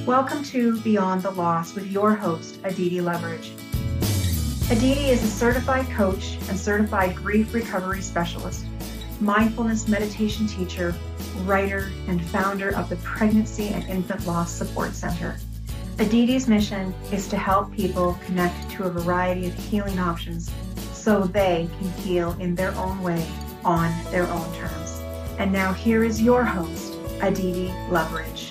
Welcome to Beyond the Loss with your host, Aditi Leverage. Aditi is a certified coach and certified grief recovery specialist, mindfulness meditation teacher, writer, and founder of the Pregnancy and Infant Loss Support Center. Aditi's mission is to help people connect to a variety of healing options so they can heal in their own way, on their own terms. And now here is your host, Aditi Leverage.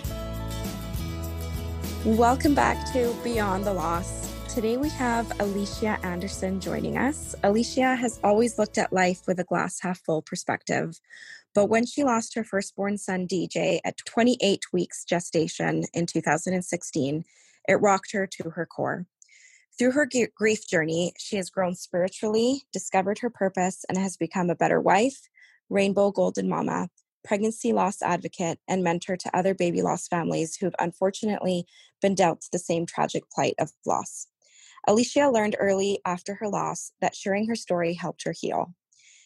Welcome back to Beyond the Loss. Today we have Alicia Anderson joining us. Alicia has always looked at life with a glass half full perspective, but when she lost her firstborn son, DJ, at 28 weeks gestation in 2016, it rocked her to her core. Through her grief journey, she has grown spiritually, discovered her purpose, and has become a better wife, rainbow golden mama, pregnancy loss advocate, and mentor to other baby loss families who have unfortunately been dealt the same tragic plight of loss. Alicia learned early after her loss that sharing her story helped her heal.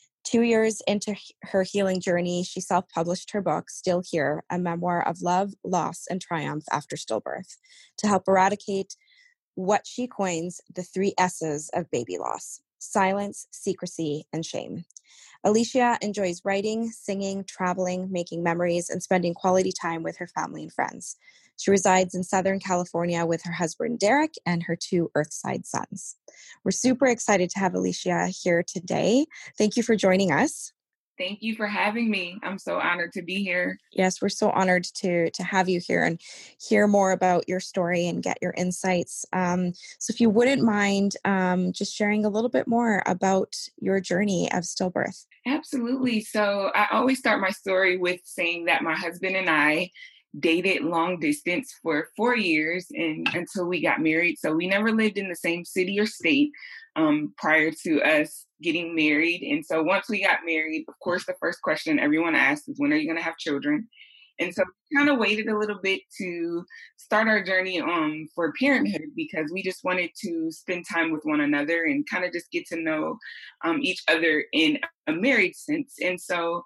2 years into her healing journey, she self-published her book, Still Here, a memoir of love, loss, and triumph after stillbirth, to help eradicate what she coins the 3 S's of baby loss: silence, secrecy, and shame. Alicia enjoys writing, singing, traveling, making memories, and spending quality time with her family and friends. She resides in Southern California with her husband, Derek, and her 2 Earthside sons. We're super excited to have Alicia here today. Thank you for joining us. Thank you for having me. I'm so honored to be here. Yes, we're so honored to have you here and hear more about your story and get your insights. So if you wouldn't mind just sharing a little bit more about your journey of stillbirth. Absolutely. So I always start my story with saying that my husband and I dated long distance for 4 years until we got married. So we never lived in the same city or state prior to us getting married. And so once we got married, of course, the first question everyone asks is, when are you going to have children? And so we kind of waited a little bit to start our journey for parenthood, because we just wanted to spend time with one another and kind of just get to know each other in a married sense. And so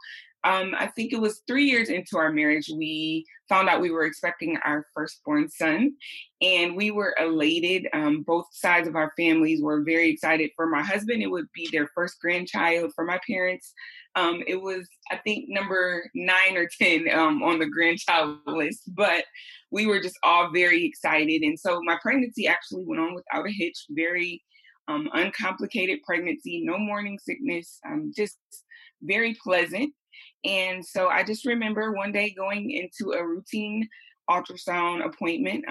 I think it was 3 years into our marriage, we found out we were expecting our firstborn son, and we were elated. Both sides of our families were very excited. For my husband, it would be their first grandchild. For my parents, it was, I think, number 9 or 10 on the grandchild list, but we were just all very excited. And so my pregnancy actually went on without a hitch, very uncomplicated pregnancy, no morning sickness, just very pleasant. And so I just remember one day going into a routine ultrasound appointment.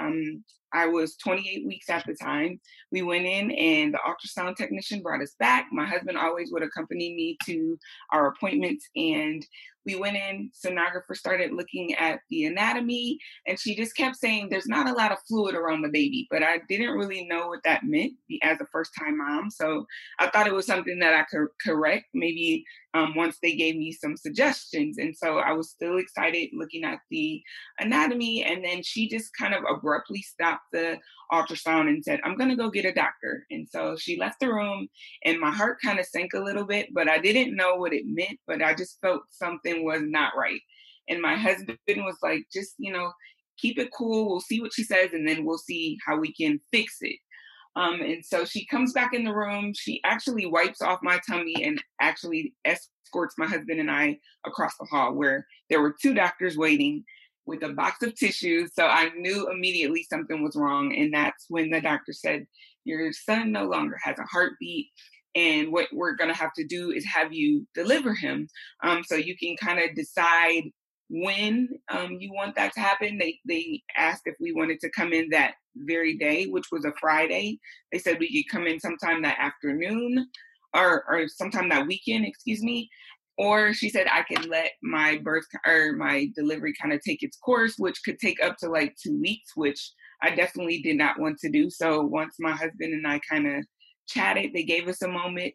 I was 28 weeks at the time. We went in and the ultrasound technician brought us back. My husband always would accompany me to our appointments, and we went in, sonographer started looking at the anatomy, and she just kept saying there's not a lot of fluid around the baby, but I didn't really know what that meant as a first time mom. So I thought it was something that I could correct maybe once they gave me some suggestions. And so I was still excited looking at the anatomy. And then she just kind of abruptly stopped the ultrasound and said, "I'm going to go get a doctor." And so she left the room, and my heart kind of sank a little bit, but I didn't know what it meant, but I just felt something was not right. And my husband was like, just, keep it cool. We'll see what she says, and then we'll see how we can fix it. And so she comes back in the room. She actually wipes off my tummy and actually escorts my husband and I across the hall, where there were 2 doctors waiting with a box of tissues. So I knew immediately something was wrong. And that's when the doctor said, "Your son no longer has a heartbeat. And what we're going to have to do is have you deliver him. So you can kind of decide when you want that to happen." They asked if we wanted to come in that very day, which was a Friday. They said we could come in sometime that afternoon or sometime that weekend, excuse me. Or she said I could let my birth or my delivery kind of take its course, which could take up to like 2 weeks, which I definitely did not want to do. So once my husband and I kind of chatted, they gave us a moment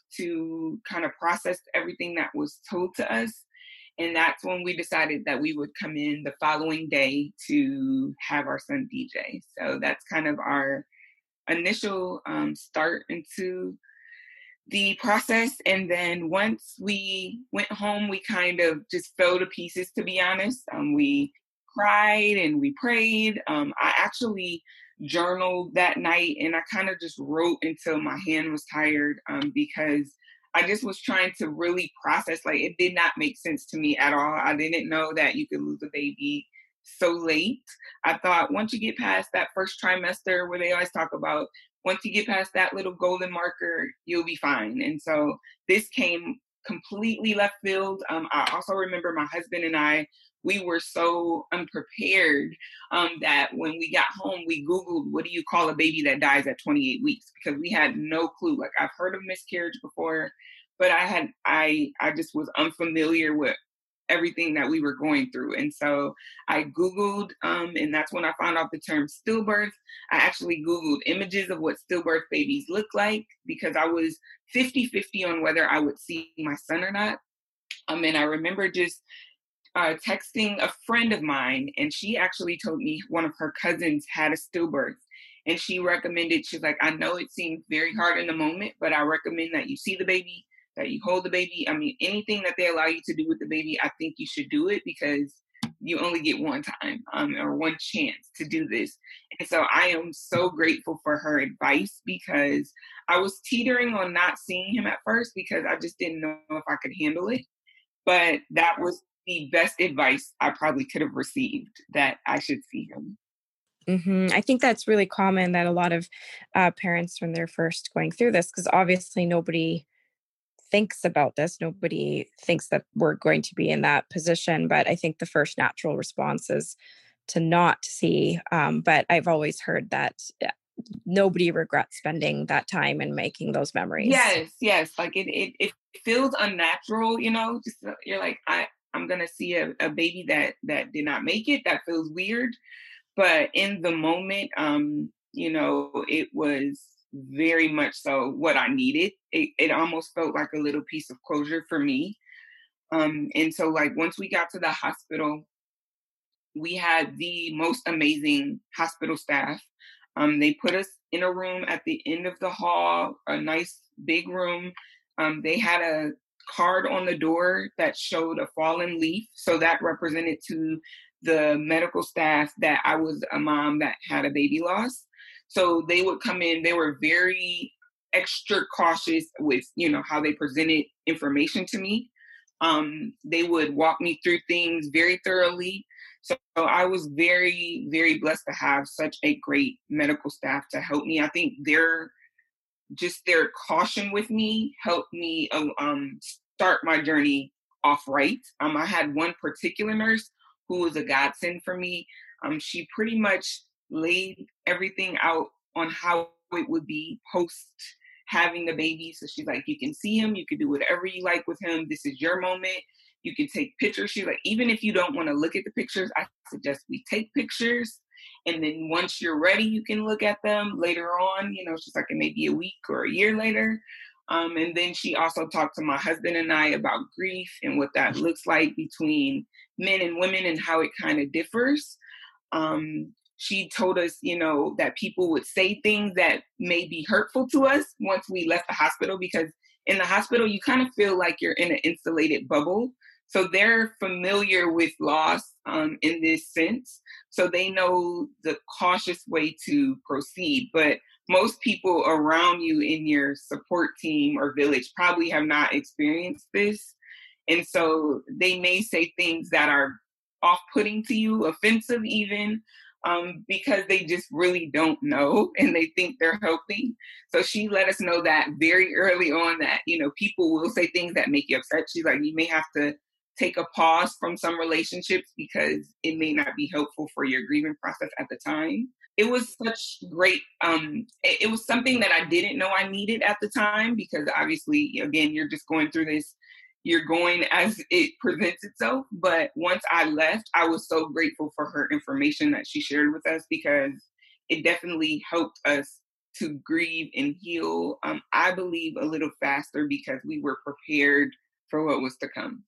to kind of process everything that was told to us. And that's when we decided that we would come in the following day to have our son DJ. So that's kind of our initial start into the process. And then once we went home, we kind of just fell to pieces, to be honest. We cried and we prayed. I actually journaled that night, and I kind of just wrote until my hand was tired, because I just was trying to really process. Like, it did not make sense to me at all. I didn't know that you could lose a baby so late. I thought once you get past that first trimester where they always talk about, once you get past that little golden marker, you'll be fine. And so this came completely left field. I also remember my husband and I, we were so unprepared, that when we got home, we Googled, what do you call a baby that dies at 28 weeks? Because we had no clue. Like, I've heard of miscarriage before, but I just was unfamiliar with everything that we were going through. And so I Googled, and that's when I found out the term stillbirth. I actually Googled images of what stillbirth babies look like, because I was 50-50 on whether I would see my son or not. And I remember just texting a friend of mine, and she actually told me one of her cousins had a stillbirth. And she recommended, she's like, I know it seems very hard in the moment, but I recommend that you see the baby, that you hold the baby. I mean, anything that they allow you to do with the baby, I think you should do it, because you only get one time, or one chance to do this. And so I am so grateful for her advice, because I was teetering on not seeing him at first because I just didn't know if I could handle it. But that was the best advice I probably could have received, that I should see him. I think that's really common, that a lot of parents, when they're first going through this, because obviously nobody thinks about this. Nobody thinks that we're going to be in that position. But I think the first natural response is to not see. But I've always heard that nobody regrets spending that time and making those memories. Yes. Like, it feels unnatural, just you're like, I'm going to see a baby that did not make it. That feels weird. But in the moment, it was very much so what I needed. It almost felt like a little piece of closure for me. And so, like, once we got to the hospital, we had the most amazing hospital staff. They put us in a room at the end of the hall, a nice big room. They had a card on the door that showed a fallen leaf. So that represented to the medical staff that I was a mom that had a baby loss. So they would come in, they were very extra cautious with, how they presented information to me. They would walk me through things very thoroughly. So I was very, very blessed to have such a great medical staff to help me. I think their caution with me helped me start my journey off right. I had one particular nurse who was a godsend for me. She pretty much laid everything out on how it would be post having the baby. So she's like, you can see him, you can do whatever you like with him. This is your moment. You can take pictures. She's like, even if you don't want to look at the pictures, I suggest we take pictures. And then once you're ready, you can look at them later on. She's like, it may be a week or a year later. And then she also talked to my husband and I about grief and what that looks like between men and women and how it kind of differs. She told us, that people would say things that may be hurtful to us once we left the hospital, because in the hospital, you kind of feel like you're in an insulated bubble. So they're familiar with loss in this sense. So they know the cautious way to proceed. But most people around you in your support team or village probably have not experienced this. And so they may say things that are off-putting to you, offensive even, because they just really don't know and they think they're helping. So she let us know that very early on, that, people will say things that make you upset. She's like, you may have to take a pause from some relationships because it may not be helpful for your grieving process at the time. It was such great, it was something that I didn't know I needed at the time, because obviously, again, you're just going through this, you're going as it presents itself. But once I left, I was so grateful for her information that she shared with us, because it definitely helped us to grieve and heal, I believe, a little faster, because we were prepared for what was to come.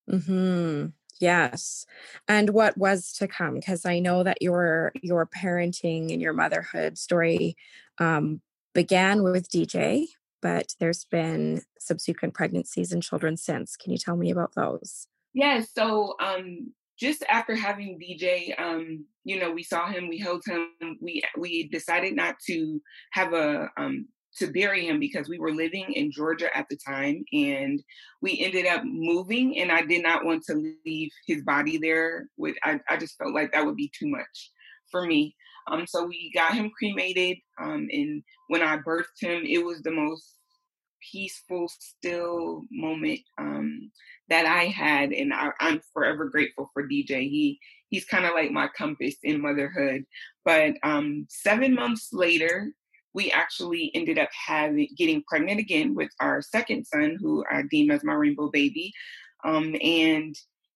Yes. And what was to come? Because I know that your parenting and your motherhood story began with DJ, but there's been subsequent pregnancies and children since. Can you tell me about those? Yeah, so just after having DJ, we saw him, we held him, we decided not to have to bury him because we were living in Georgia at the time, and we ended up moving, and I did not want to leave his body there. I just felt like that would be too much for me. So we got him cremated, and when I birthed him, it was the most peaceful, still moment that I had, and I'm forever grateful for DJ. He's kind of like my compass in motherhood. But 7 months later, we actually ended up getting pregnant again with our second son, who I deem as my rainbow baby. And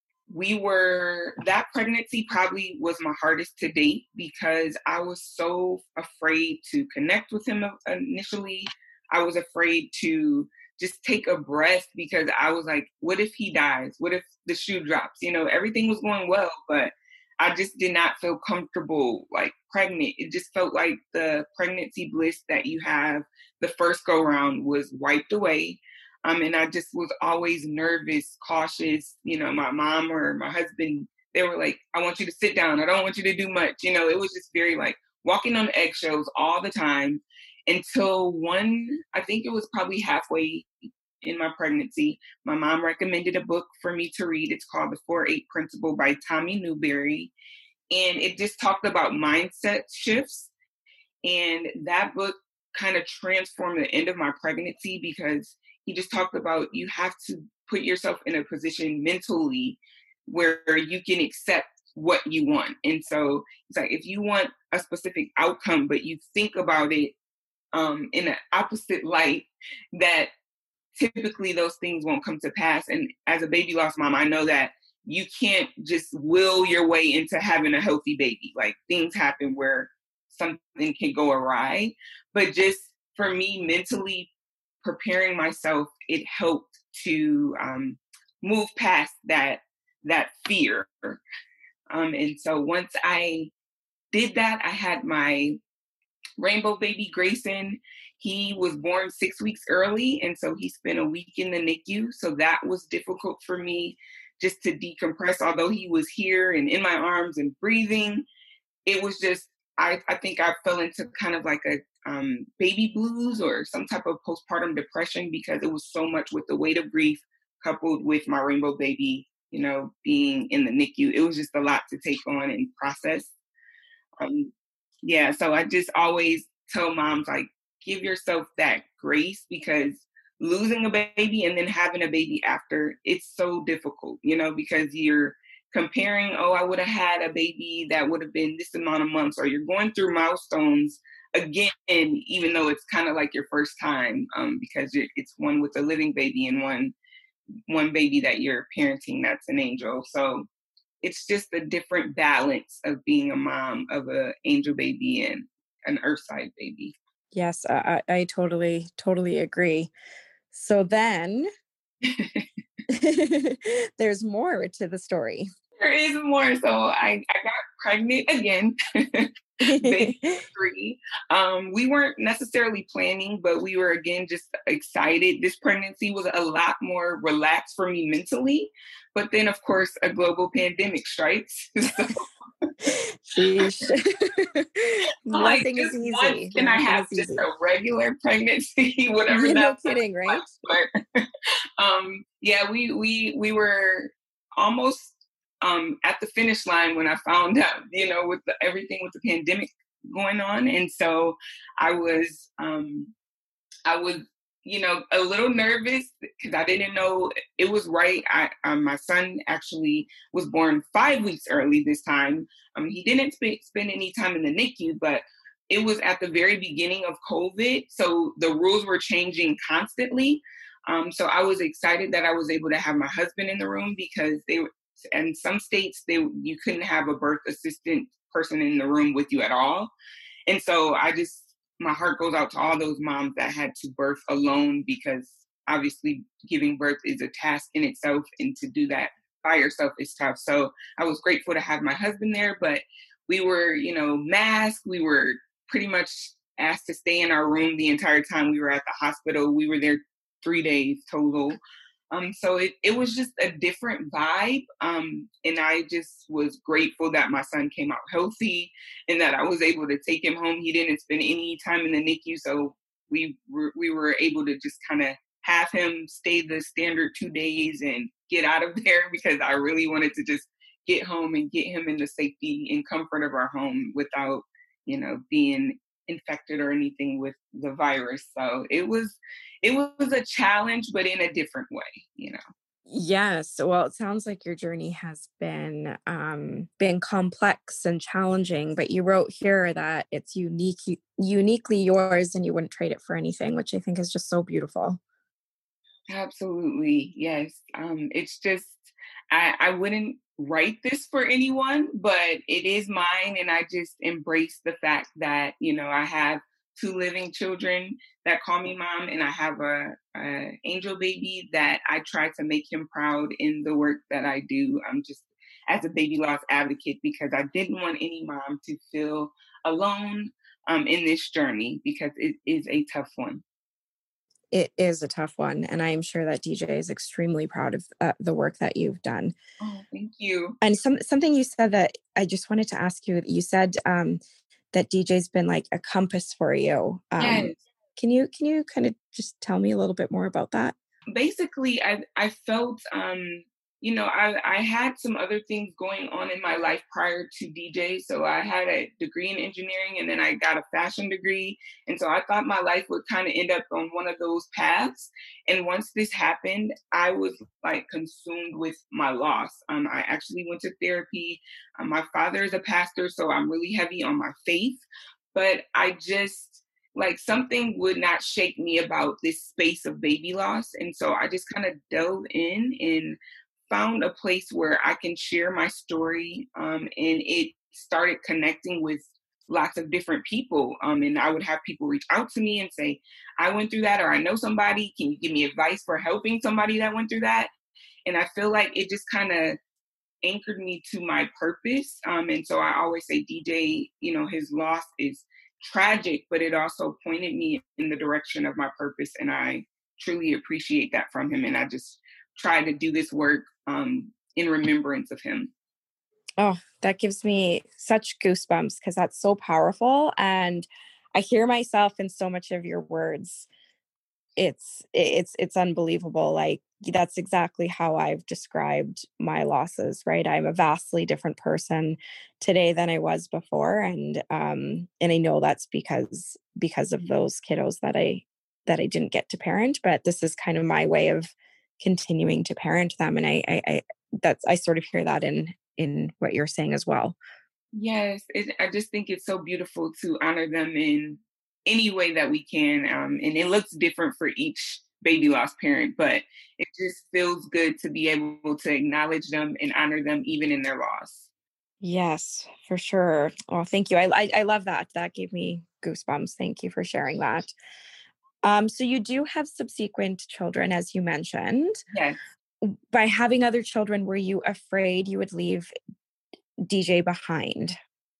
that pregnancy probably was my hardest to date because I was so afraid to connect with him initially. I was afraid to just take a breath because I was like, what if he dies? What if the shoe drops? Everything was going well, but I just did not feel comfortable like pregnant. It just felt like the pregnancy bliss that you have the first go round was wiped away. And I just was always nervous, cautious. My mom or my husband, they were like, I want you to sit down. I don't want you to do much. It was just very like walking on eggshells all the time until I think it was probably halfway in my pregnancy, my mom recommended a book for me to read. It's called The 4-8 Principle by Tommy Newberry. And it just talked about mindset shifts. And that book kind of transformed the end of my pregnancy because he just talked about you have to put yourself in a position mentally where you can accept what you want. And so it's like, if you want a specific outcome, but you think about it in an opposite light, that typically those things won't come to pass. And as a baby loss mom, I know that you can't just will your way into having a healthy baby. Like things happen where something can go awry. But just for me, mentally preparing myself, it helped to move past that fear. And so once I did that, I had my rainbow baby Grayson. He was born 6 weeks early, and so he spent a week in the NICU. So that was difficult for me just to decompress. Although he was here and in my arms and breathing, it was just, I think I fell into kind of like a baby blues or some type of postpartum depression because it was so much with the weight of grief coupled with my rainbow baby, being in the NICU. It was just a lot to take on and process. So I just always tell moms, like, give yourself that grace because losing a baby and then having a baby after, it's so difficult, because you're comparing, I would have had a baby that would have been this amount of months, or you're going through milestones again, even though it's kind of like your first time, because it's one with a living baby and one baby that you're parenting that's an angel. So it's just a different balance of being a mom of an angel baby and an earthside baby. Yes, I totally agree. So then there's more to the story. There is more. So I got pregnant again. Baby 3. We weren't necessarily planning, but we were again just excited. This pregnancy was a lot more relaxed for me mentally. But then, of course, a global pandemic strikes. Sheesh. Nothing is easy. Can I have just a regular pregnancy? Whatever. No kidding, right? But we were almost at the finish line when I found out, with everything with the pandemic going on. And so I was a little nervous because I didn't know it was right. My son actually was born 5 weeks early this time. He didn't spend any time in the NICU, but it was at the very beginning of COVID. So the rules were changing constantly. So I was excited that I was able to have my husband in the room because in some states, you couldn't have a birth assistant person in the room with you at all. And so my heart goes out to all those moms that had to birth alone because obviously giving birth is a task in itself, and to do that by yourself is tough. So I was grateful to have my husband there, but we were, masked. We were pretty much asked to stay in our room the entire time we were at the hospital. We were there 3 days total. So it was just a different vibe. And I just was grateful that my son came out healthy and that I was able to take him home. He didn't spend any time in the NICU. So we were able to just kind of have him stay the standard 2 days and get out of there because I really wanted to just get home and get him in the safety and comfort of our home without, being infected or anything with the virus. So it was a challenge, but in a different way. Yes. Well, it sounds like your journey has been complex and challenging, but you wrote here that it's uniquely yours and you wouldn't trade it for anything, which I think is just so beautiful. Absolutely. Yes. It's just, I wouldn't write this for anyone, but it is mine. And I just embrace the fact that, I have two living children that call me mom, and I have a angel baby that I try to make him proud in the work that I do. I'm just as a baby loss advocate because I didn't want any mom to feel alone in this journey because it is a tough one. It is a tough one, and I am sure that DJ is extremely proud of the work that you've done. Oh, thank you. And something you said that I just wanted to ask you. You said that DJ's been like a compass for you. Yes. Can you kind of just tell me a little bit more about that? Basically I felt I had some other things going on in my life prior to DJ. So I had a degree in engineering and then I got a fashion degree. And so I thought my life would kind of end up on one of those paths. And once this happened, I was like consumed with my loss. I actually went to therapy. My father is a pastor, so I'm really heavy on my faith. But I just like something would not shake me about this space of baby loss. And so I just kind of dove in and found a place where I can share my story. And it started connecting with lots of different people. And I would have people reach out to me and say, I went through that, or I know somebody. Can you give me advice for helping somebody that went through that? And I feel like it just kind of anchored me to my purpose. And so I always say DJ, his loss is tragic, but it also pointed me in the direction of my purpose. And I truly appreciate that from him. And I just try to do this work in remembrance of him. Oh, that gives me such goosebumps because that's so powerful. And I hear myself in so much of your words. It's unbelievable. Like that's exactly how I've described my losses, right? I'm a vastly different person today than I was before. And I know that's because of those kiddos that I didn't get to parent, but this is kind of my way of continuing to parent them. And I sort of hear that in what you're saying as well. Yes, I just think it's so beautiful to honor them in any way that we can. And it looks different for each baby loss parent, but it just feels good to be able to acknowledge them and honor them even in their loss. Yes, for sure. Oh, thank you. I love that. That gave me goosebumps. Thank you for sharing that. So you do have subsequent children, as you mentioned. Yes. By having other children, were you afraid you would leave DJ behind?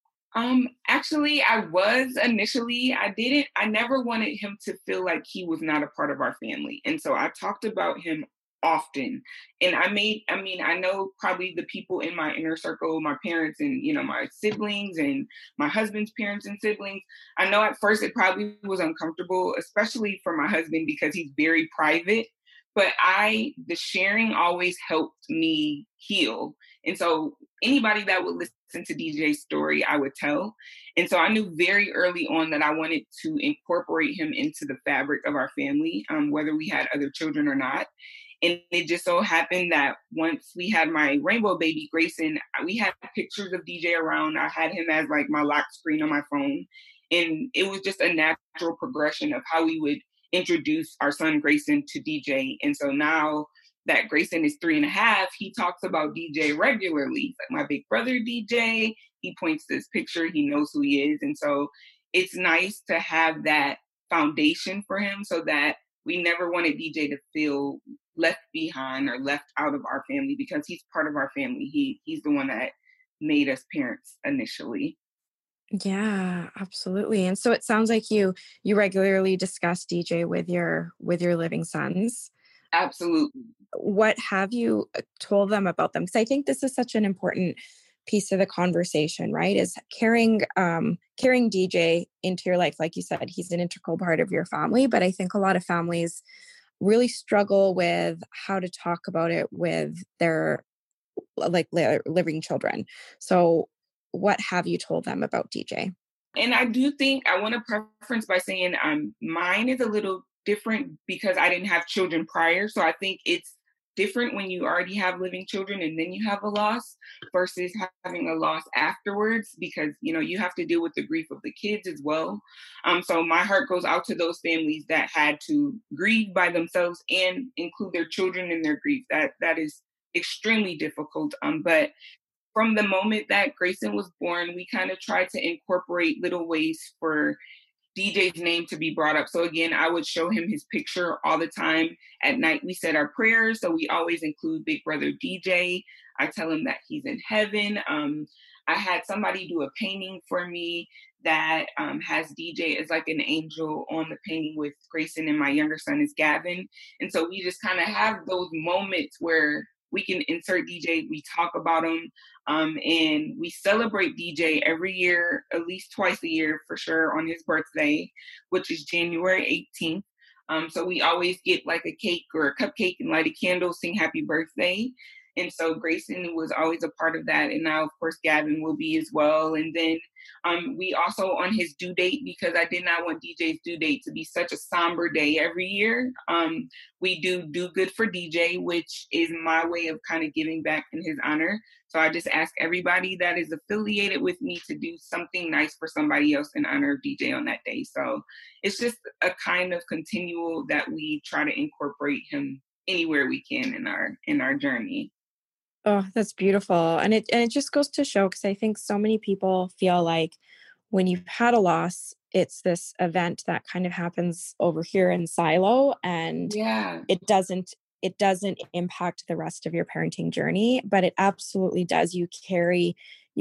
Actually, I was initially. I never wanted him to feel like he was not a part of our family. And so I talked about him often. And I know probably the people in my inner circle, my parents and, my siblings and my husband's parents and siblings. I know at first it probably was uncomfortable, especially for my husband because he's very private. But the sharing always helped me heal. And so anybody that would listen to DJ's story, I would tell. And so I knew very early on that I wanted to incorporate him into the fabric of our family, whether we had other children or not. And it just so happened that once we had my rainbow baby, Grayson, we had pictures of DJ around. I had him as like my lock screen on my phone. And it was just a natural progression of how we would introduce our son Grayson to DJ. And so now that Grayson is 3.5, he talks about DJ regularly. He's like my big brother DJ. He points to his picture. He knows who he is. And so it's nice to have that foundation for him so that we never wanted DJ to feel left behind or left out of our family because he's part of our family. He's the one that made us parents initially. Yeah, absolutely. And so it sounds like you regularly discuss DJ with your living sons. Absolutely. What have you told them about them? Because I think this is such an important piece of the conversation, right? Is carrying DJ into your life. Like you said, he's an integral part of your family, but I think a lot of families really struggle with how to talk about it with their living children. So what have you told them about DJ? And I do think I want to preference by saying mine is a little different because I didn't have children prior. So I think it's different when you already have living children and then you have a loss versus having a loss afterwards, because you have to deal with the grief of the kids as well. So my heart goes out to those families that had to grieve by themselves and include their children in their grief. That is extremely difficult. But from the moment that Grayson was born, we kind of tried to incorporate little ways for DJ's name to be brought up. So again, I would show him his picture all the time. At night, we said our prayers. So we always include Big Brother DJ. I tell him that he's in heaven. I had somebody do a painting for me that has DJ as like an angel on the painting with Grayson, and my younger son is Gavin. And so we just kind of have those moments where we can insert DJ, we talk about him, and we celebrate DJ every year, at least twice a year for sure, on his birthday, which is January 18th. So we always get like a cake or a cupcake and light a candle, sing happy birthday. And so Grayson was always a part of that. And now, of course, Gavin will be as well. And then we also, on his due date, because I did not want DJ's due date to be such a somber day every year, we do good for DJ, which is my way of kind of giving back in his honor. So I just ask everybody that is affiliated with me to do something nice for somebody else in honor of DJ on that day. So it's just a kind of continual that we try to incorporate him anywhere we can in our journey. Oh, that's beautiful. And it just goes to show, because I think so many people feel like when you've had a loss, it's this event that kind of happens over here in silo, and Yeah. it doesn't impact the rest of your parenting journey, but it absolutely does. You carry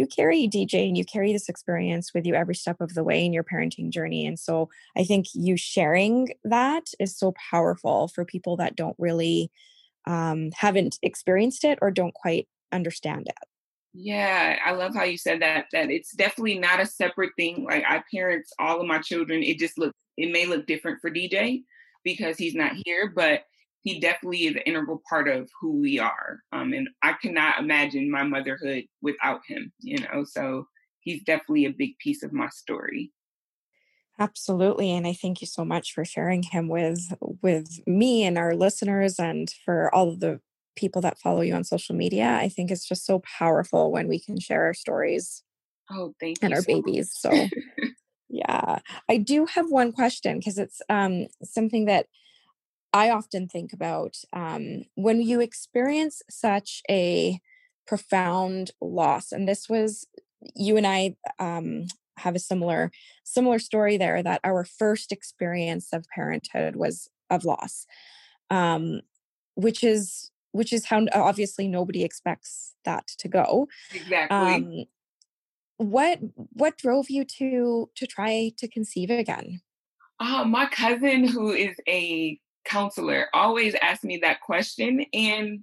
DJ, and you carry this experience with you every step of the way in your parenting journey. And so I think you sharing that is so powerful for people that don't really haven't experienced it or don't quite understand it. Yeah, I love how you said that it's definitely not a separate thing. Like, I parent all of my children. It may look different for DJ because he's not here, but he definitely is an integral part of who we are. And I cannot imagine my motherhood without him, so he's definitely a big piece of my story. Absolutely. And I thank you so much for sharing him with me and our listeners, and for all of the people that follow you on social media. I think it's just so powerful when we can share our stories Oh, thank and you our so babies. much. So yeah. I do have one question, because it's something that I often think about. When you experience such a profound loss, and this was, you and I have a similar story there, that our first experience of parenthood was of loss, um, which is how obviously nobody expects that to go. Exactly. Um, what drove you to try to conceive again? My cousin, who is a counselor, always asks me that question, and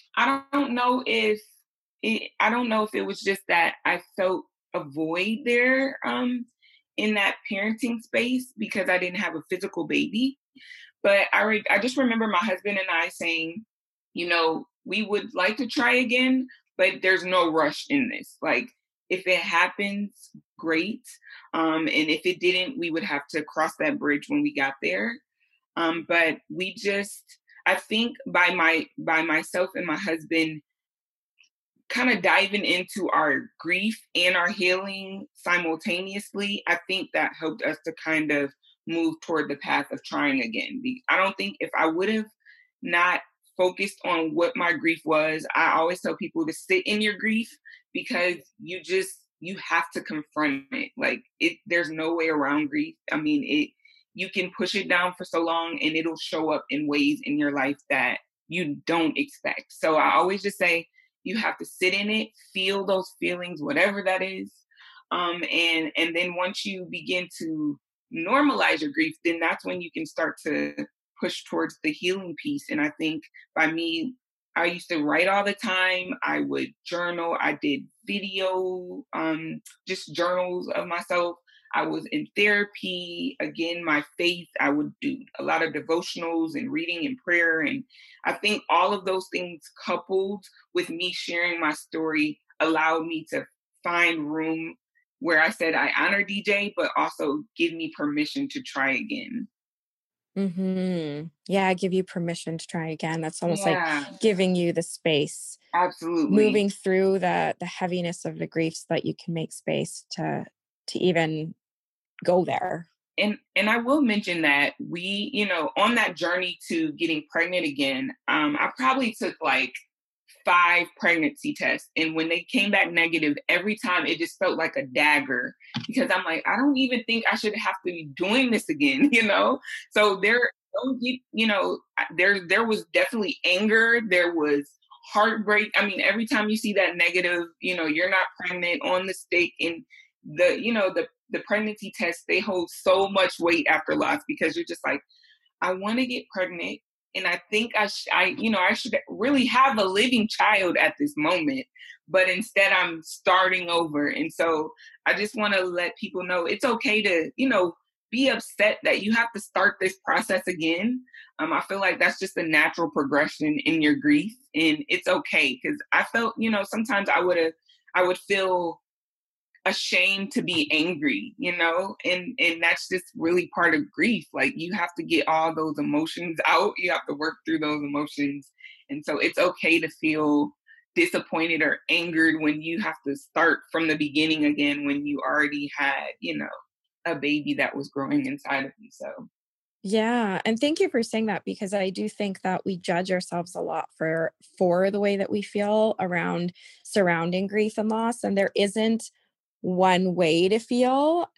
I don't know if it was just that I felt a void there, in that parenting space, because I didn't have a physical baby. But I just remember my husband and I saying, we would like to try again, but there's no rush in this. Like, if it happens, great. And if it didn't, we would have to cross that bridge when we got there. But I think by myself and my husband kind of diving into our grief and our healing simultaneously, I think that helped us to kind of move toward the path of trying again. I don't think if I would have not focused on what my grief was, I always tell people to sit in your grief, because you have to confront it. Like, there's no way around grief. I mean, you can push it down for so long and it'll show up in ways in your life that you don't expect. So I always just say, you have to sit in it, feel those feelings, whatever that is. And then once you begin to normalize your grief, then that's when you can start to push towards the healing piece. And I think by me, I used to write all the time. I would journal. I did video, just journals of myself. I was in therapy. Again, my faith, I would do a lot of devotionals and reading and prayer. And I think all of those things coupled with me sharing my story allowed me to find room where I said I honor DJ, but also give me permission to try again. Yeah, give you permission to try again. That's almost like Yeah, giving you the space, absolutely. moving through the heaviness of the grief so that you can make space to even go there. And I will mention that we, on that journey to getting pregnant again, I probably took like 5 pregnancy tests. And when they came back negative, every time it just felt like a dagger because I'm like, I don't even think I should have to be doing this again, So there was definitely anger. There was heartbreak. I mean, every time you see that negative, you're not pregnant on the stake and the pregnancy tests, they hold so much weight after loss because you're just like, I want to get pregnant. And I think I should really have a living child at this moment, but instead I'm starting over. And so I just want to let people know it's okay to, be upset that you have to start this process again. I feel like that's just a natural progression in your grief, and it's okay because I felt, sometimes I would feel ashamed to be angry, and that's just really part of grief. Like you have to get all those emotions out. You have to work through those emotions. And so it's okay to feel disappointed or angered when you have to start from the beginning again, when you already had, a baby that was growing inside of you. So Yeah, and thank you for saying that because I do think that we judge ourselves a lot for the way that we feel around surrounding grief and loss, and there isn't one way to feel,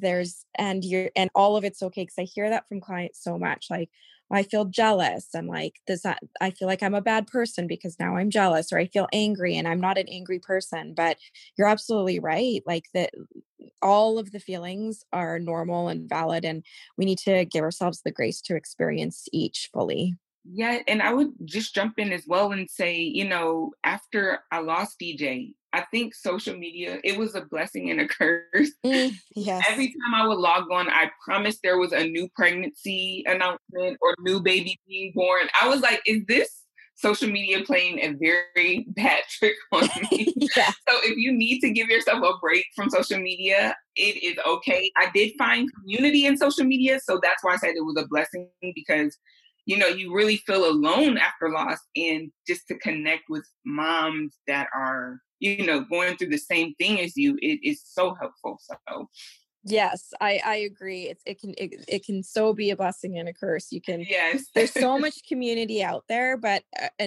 and all of it's okay because I hear that from clients so much, like, "Well, I feel jealous," and like, "Does that I feel like I'm a bad person because now I'm jealous," or "I feel angry and I'm not an angry person." But you're absolutely right, like that all of the feelings are normal and valid, and we need to give ourselves the grace to experience each fully. yeah, and I would just jump in as well and say, after I lost DJ, I think social media, it was a blessing and a curse. Yes. Every time I would log on, I promised there was a new pregnancy announcement or new baby being born. I was like, is this social media playing a very bad trick on me? Yeah. So if you need to give yourself a break from social media, it is okay. I did find community in social media. So that's why I said it was a blessing because, you really feel alone after loss, and just to connect with moms that are, going through the same thing as you, it is so helpful. So Yes, I agree. It can so be a blessing and a curse. You can yes. There's so much community out there, but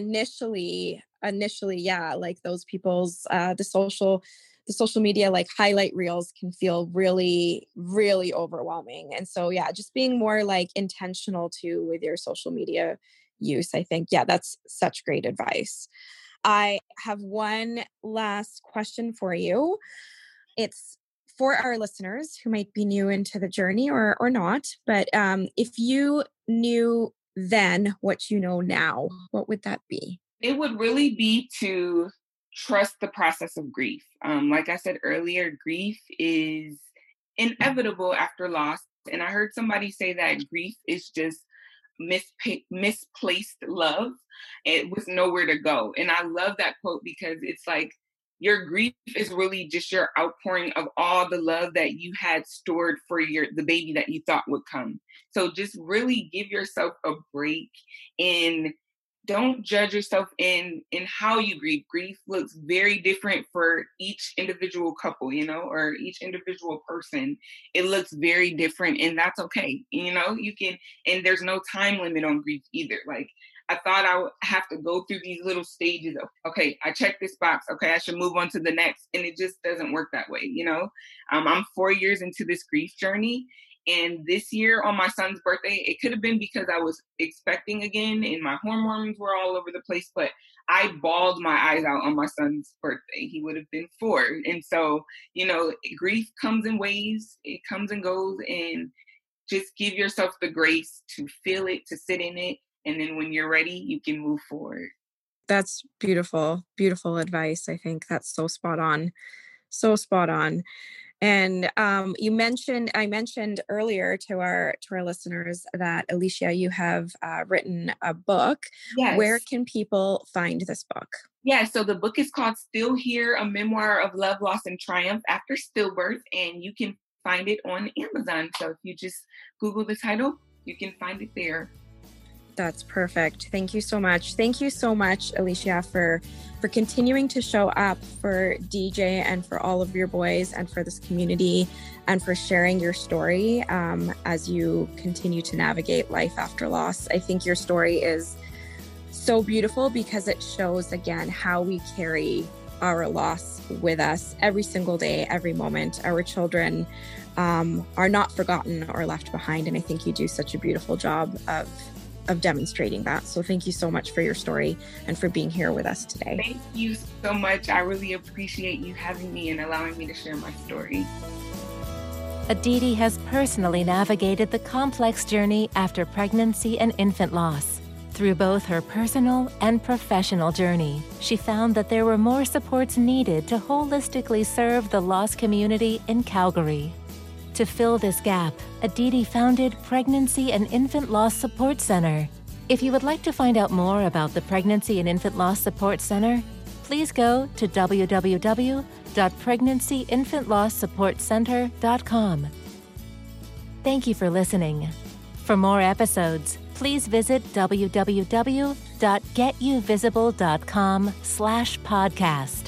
initially, yeah, like those people's the social media like highlight reels can feel really, really overwhelming. And so yeah, just being more like intentional too with your social media use. I think, yeah, that's such great advice. I have one last question for you. It's for our listeners who might be new into the journey or not, but if you knew then what you know now, what would that be? It would really be to trust the process of grief. Like I said earlier, grief is inevitable after loss. And I heard somebody say that grief is just misplaced love. It was nowhere to go. And I love that quote because it's like your grief is really just your outpouring of all the love that you had stored for the baby that you thought would come. So just really give yourself a break and don't judge yourself in how you grieve. Grief looks very different for each individual couple, or each individual person. It looks very different, and that's okay. You can, and there's no time limit on grief either. Like I thought I would have to go through these little stages of, okay, I checked this box, okay, I should move on to the next, and it just doesn't work that way. I'm 4 years into this grief journey, and this year on my son's birthday, it could have been because I was expecting again and my hormones were all over the place, but I bawled my eyes out on my son's birthday. He would have been 4. And so, grief comes in waves, it comes and goes. And just give yourself the grace to feel it, to sit in it. And then when you're ready, you can move forward. That's beautiful, beautiful advice. I think that's so spot on. So spot on. And I mentioned earlier to our listeners that Alicia, you have written a book. Yes. Where can people find this book? Yeah, so the book is called Still Here, A Memoir of Love, Loss, and Triumph After Stillbirth, and you can find it on Amazon. So if you just Google the title, you can find it there. That's perfect. Thank you so much. Thank you so much, Alicia, for continuing to show up for DJ and for all of your boys and for this community and for sharing your story as you continue to navigate life after loss. I think your story is so beautiful because it shows, again, how we carry our loss with us every single day, every moment. Our children are not forgotten or left behind. And I think you do such a beautiful job of demonstrating that. So thank you so much for your story and for being here with us today. Thank you so much. I really appreciate you having me and allowing me to share my story. Aditi has personally navigated the complex journey after pregnancy and infant loss. Through both her personal and professional journey, she found that there were more supports needed to holistically serve the loss community in Calgary. To fill this gap, Aditi founded Pregnancy and Infant Loss Support Center. If you would like to find out more about the Pregnancy and Infant Loss Support Center, please go to www.pregnancyinfantlosssupportcenter.com. Thank you for listening. For more episodes, please visit www.getyouvisible.com/podcast.